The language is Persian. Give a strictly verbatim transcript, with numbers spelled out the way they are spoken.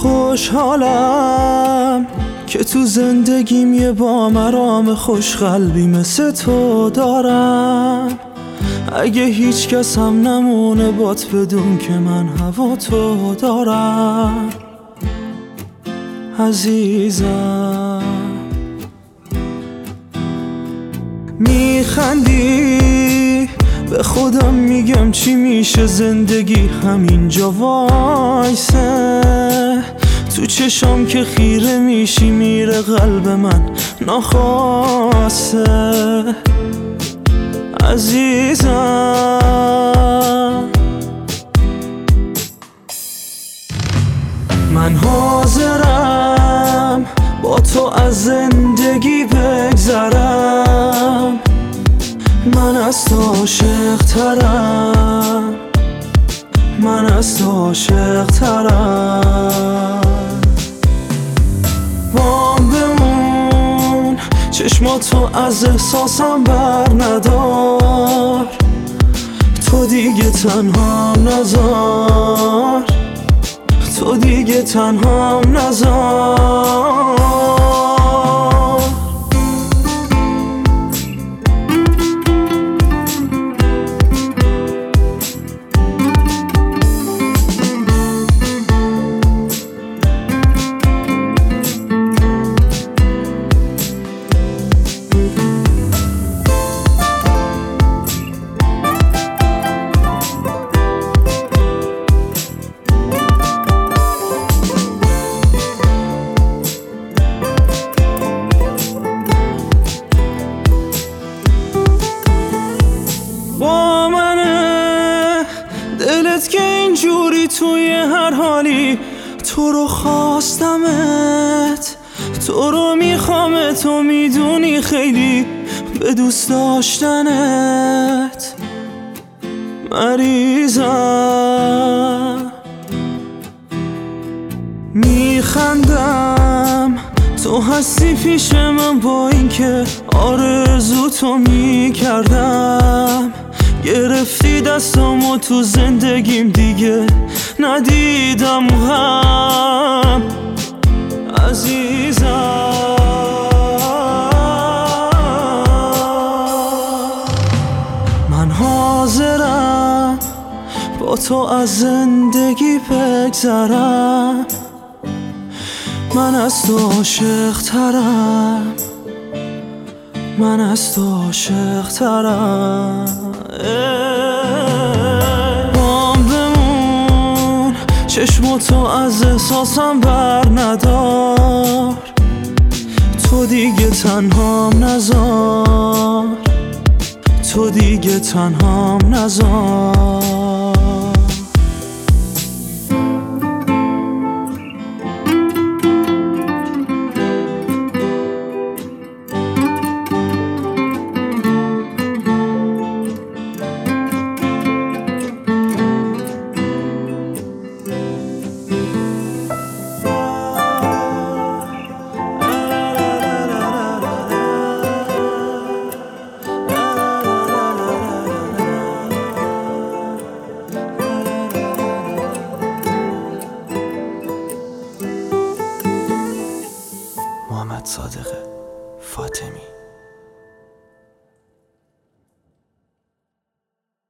خوشحالم که تو زندگیم یه با مرام خوش قلبی مثل تو دارم. اگه هیچ کس هم نمونه بات بدون که من هوا تو دارم عزیزم. میخندی به خودم میگم چی میشه زندگی همینجا وایسه، تو چشام که خیره میشی میره قلب من ناخواسته عزیزم. من حاضرم با تو از زندگی بگذرم، من از تو عاشق ترم، من از تو عاشق ترم. بام بمون چشماتو از احساسم بر ندار، تو دیگه تنهام نذار، تو دیگه تنهام نذار. با منه دلت که اینجوری توی هر حالی، تو رو خواستمت، تو رو میخوام، تو میدونی خیلی به دوست داشتنت مریضم. میخندم تو هستی پیش من با اینکه آرزو تو میکردم، گرفتی دستامو تو زندگیم دیگه ندیدم غم عزیزم. من حاضرم با تو از زندگی بگذرم، من از تو عاشق ترم، من از تو عاشق ترم. بام بمون چشماتو از احساسم بر ندار، تو دیگه تنهام نذار، تو دیگه تنهام نذار. محمد صادق فاطمی.